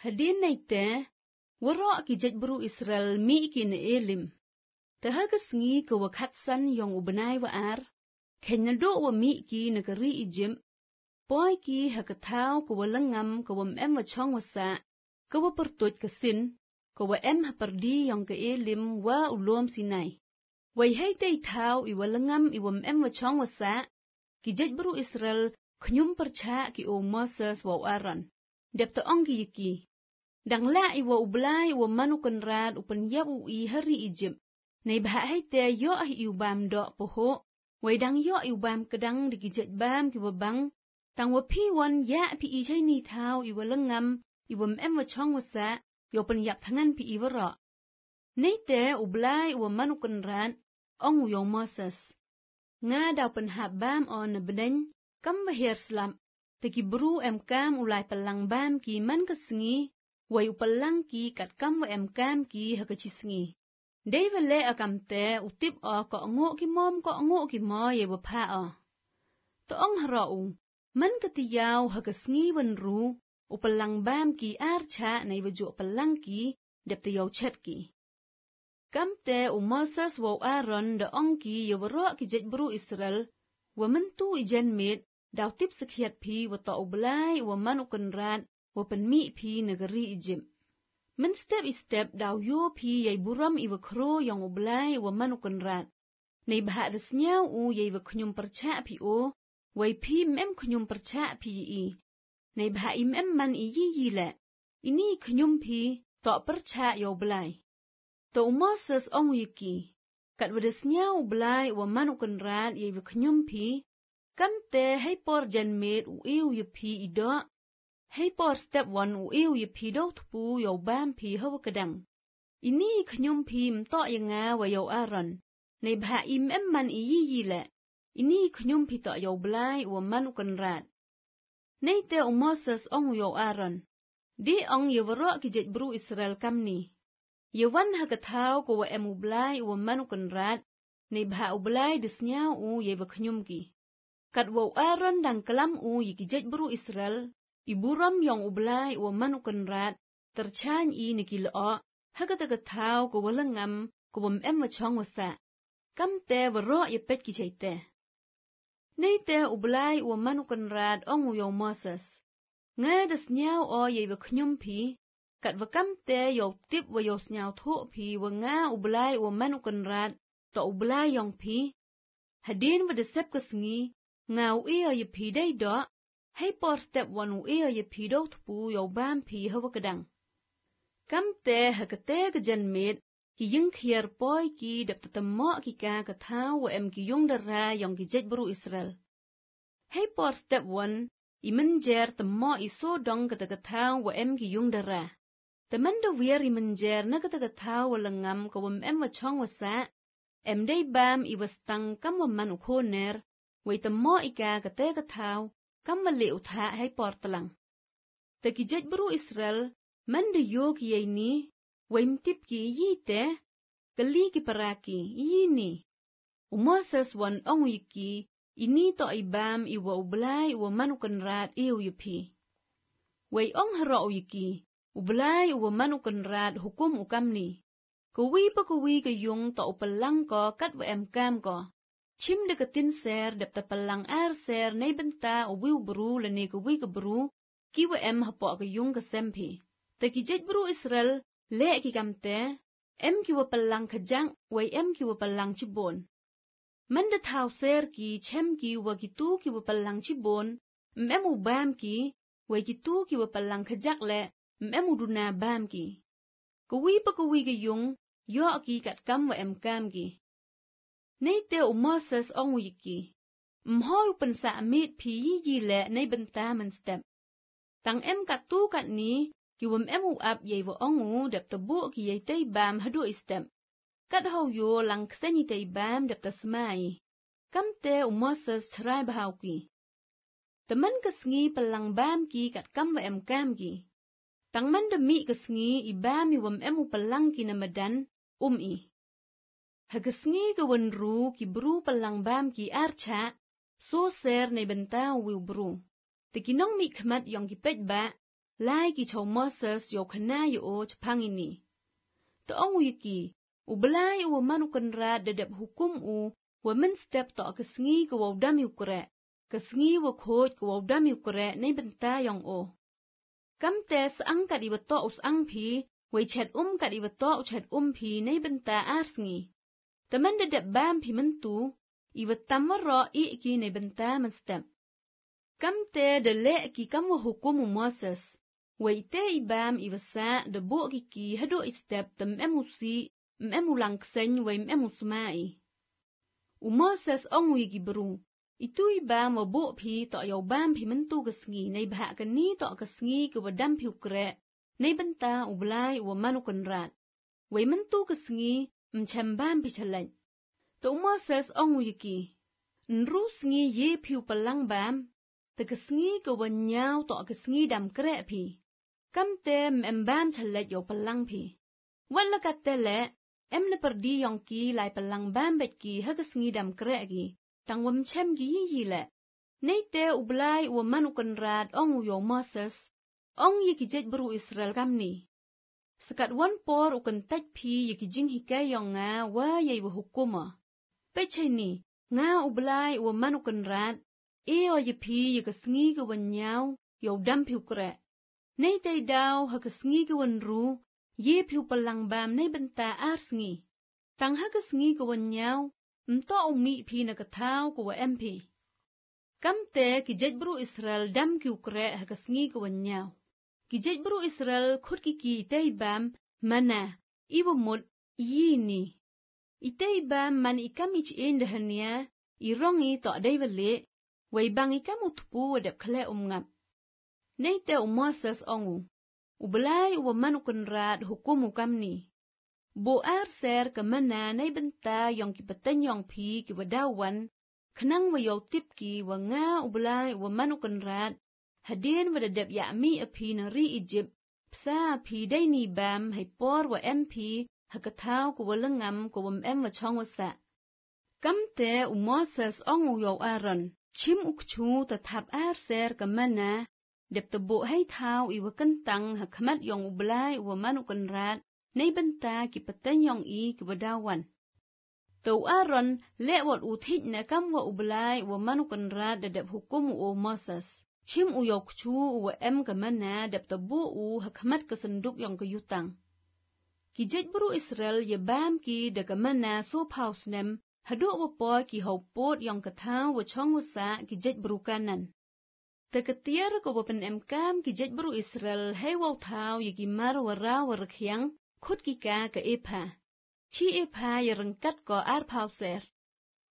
hadin naite waro ki jet buru Israel mi ki ne elim te hagasngi ke wakatsan yong ubenai wa ar kenyado wa mi ki negeri Egypt poi ki hakatau ke walangam ke wam em wa chong wasa ke wa pertut kesin ke wa em haperdi yong ke elim wa ulom Sinai wai hai tei tau I walangam I wam em wa chong wasa ki jet buru Israel knyum percha ki o Moses wa Aaron dep te ong ki yiki dang la I wa ublai wa manukan rad upan yap u I hari Egypt nei ba hai te yo I ubam do poho wai dang yo I ubam kedang di ki jet bam ki wa bang tang wa pi wan ya pi I chai ni tau I walangam I wam em wa chong wasa yo pan yap thangan pi I wara nei te ublai wa manukan rad ong u yong Moses nga daw penhabam on na bedeng kam bahir slam te ki bru em kam ulai pelang bam ki man kesngi wai upelang ki kat kam wa em kam ki hakachisngi dei vele akam te utip o ko ngo ki mo ye wa pha o to ong haro u man katiyaw hakasngi wan ru upelang bam ki archa nei waju pelang ki dep te yaw chet ki kam te u Moses wa Aaron da ong ki yawaro ki jet bru Israel wa mentu ijen mit daw tip sekhiat pi wa to ublai wa manukan rad wa penmi pi negeri Egypt men step daw yo pi yai buram I wa kro yang ublai wa manukan rad nei bah resnyau u yai wa knyum percha pi o wai pi mem knyum percha pi I nei bah mem man I yi le ini knyum pi to percha yo ublai to Moses ong yiki kat wadesnya ublai wa manukan rad ye knyum pi kam te hai por jan met u iu ye pi ido hai por step 1 u iu ye pi do tpu yo bam pi hawa kedang ini knyum pi mto yanga wa yo Aaron nei ba im em man I yi le ini knyum pi to yo blai wa manukan rad nei te Moses ong yo Aaron di ong ye waro ki jet bru Israel kam ni Yawan hakatau ko wa em ublai wa manukan rad nei ba ublai desnya u ye wa knyum ki kat wa Aaron dang kelam u ye ki jet bru Israel iburam yong ublai wa manukan rad terchan I niki lo hakatau ko walangam ko wam em wa chong wasa kam te waro ye pet ki chaite nei te ublai wa manukan rad ong u yong Moses nga desnya o ye wa knyum pi kat wakam te yo tip wa yo snyau tho pi wa nga ublai wa manukan rad to ublai yong pi hadin wa desep kesngi ngau ye pi dai do hai por step 1 ye pi do tpu yo bam pi hawa kedang kam te hakate ke jan met ki ying khiar poi ki dap tatamo ki ka thau wa em ki yung dara yong ki jet bru Israel hai por step 1 imenjer tamo iso dong ka thau wa em ki yung dara Teman do wiari menjer na kata-kata walangam kawam em wa chong wasa, em day bam iwastang kam waman ukhoner, way tamo ika kata-kata kam wali utha hay portalang. Takijaj bru Israel, man do yo kiyay ni, way mtip ki yite, kali ki paraki, yini. Umoses wan ong wiki, ini to ibam iwa ublay iwa manukan rat iw yupi. Way ong haro wiki, ublay uwa manukan rad hukum ukam ni. Kuwi pa kuwi kayung to upalang ko kat wa emkam ko. Chim deketin ser dap tapalang ar ser nay benta uwi ubru lani kuwi kabru ki wa em hapo kayung kasempi. Takijaj bru Israel le ki kamte em ki wa palang kajang way em ki wa palang chibon. Manda thaw ser ki chem ki wa kitu ki wa palang chibon em ubam ki way kitu ki wa palang kajak le em uduna bam ki. Kuwi pa kuwi kayung yo ki kat kam wa em kam ki. Nay te Moses ong wiki. Mhoy pensa amit pi yi le nay benta man step. Tang em kat tu kat ni ki wam em u ap yei wa ong u dap tabu ki yei tay bam hadu step. Kat hau yo lang ksenyi tay bam dap tasmai. Kam te Moses charai bahau ki. Teman kesngi pelang bam ki kat kam wa em kam ki. Tang man demi kesngi ibam iwam em u pelang ki namadan i. Hagesngi kawan ru ki bru pelang bam ki archa, so ser nei benta wiu bru. Tekinong mi khmat yong ki pet ba, lai ki chow Moses yo khana yo o chapang ini. To ong wiki, ubelai u manukan rat dadap hukum u, wa men step to kesngi ke wawdam yukre, kesngi wa khoj ke wawdam yukre nei benta yang o. Kam te seangkat iwato usang pi, wai chat kat iwato chat pi nei benta arsngi. Teman dadap bam pi mentu, iwatam waro iki nei benta men step. Kam te de le ki kam wa hukum u Moses. Wai te ibam iwasa de bo ki hado istep tem emusi emulang kseny wai emusmai. U Moses ong wigi beru. Itu ibam wa bo pi to yaw bam pi mentu kesngi nei bahak keni to kesngi ke wadam pi ukre nei benta ublai wa manukan rat. Wai mentu kesngi mchem bam pi chalaj. To Moses ong wigi. Nru sngi ye pi upalang bam. Te kesngi ke wanyau to kesngi dam kre pi. Kam te mbam chalaj yaw palang pi. Wala kate le, le perdi yong ki lai palang bam bet ki ha kesngi dam kre ki. Tang wam chem gi yi le. Nei te ublai wa manukan rat ong yaw Moses. Ong ye ki jet beru Israel kam ni. Sekat wan por ukan taj pi ye ki jing hikai yong nga wa ye wa hukuma. Pechay ni, nga ublai wa manukan rat. O ye pi ye kesngi ke wanyau yaw dam pi ukre. Nei te daw ha kesngi ke wanru, ye pi upalang bam nei benta arsngi. Tang ha kesngi ke wanyau, mto umi pi na katau ke wa MP. Kam te ki jet beru Israel dam ki ukre ha kesngi ke wanyau. Ki jet beru Israel khut ki te bam mana, iwa mut, yi ni. Ite bam man ikam ich dahania, irongi to day wale, wai bang ikam utpu wadap kle ngap. Nei te Moses ongu. Ubelai uwa manukan rat hukum ukam ni. Bo ser ke mana nei benta yong ki peten yong pi ki wadawan, kenang wa yaw tip ki wa nga ubelai uwa manukan rat, hadien wadadap yakmi api na ri Egypt, psa api day ni bam hai por wa MP, hakataw ko walangam ko wam wa chong wasa. Kam te Moses ongu yaw Aaron, chim ukchu tatap ser ke mana, dep tebo hai thau iwa kentang hakmat yong ublai uwa manukan rat, nei benta ki peten yong ki wadawan. Tau Aaron lewat uthit na kam wa ublai uwa manukan rat dadap hukum u Moses. Chim u yaw kchu uwa ke mana dep tebo hakmat kesenduk yong keyutang. Ki jet beru Israel ye bam ki de ke mana so paus nem, haduk wapo ki haupot yong katau wa chong wasa ki jet beru kanan. Teketiar ko wapen kam ki jet beru Israel hei waw tau ye ki mar wara warakyang, khut ki ka ke epa. Chi epa ye rengkat ko ar pauser.